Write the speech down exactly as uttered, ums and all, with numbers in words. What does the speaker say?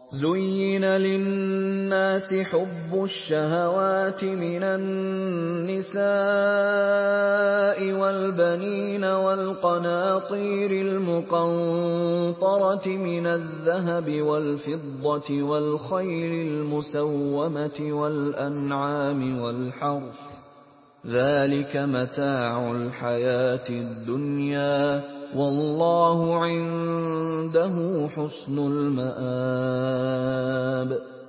زُيِّنَ لِلنَّاسِ حُبُّ الشَّهَوَاتِ مِنَ النِّسَاءِ وَالْبَنِينَ وَالْقَنَاطِيرِ الْمُقَنطَرَةِ مِنَ الذَّهَبِ وَالْفِضَّةِ وَالْخَيْلِ الْمُسَوَّمَةِ وَالْأَنْعَامِ وَالْحَرْثِ ۗ ذَٰلِكَ مَتَاعُ الْحَيَاةِ الدُّنْيَا ۖ وَاللَّهُ عِندَهُ حُسْنُ الْمَآبِ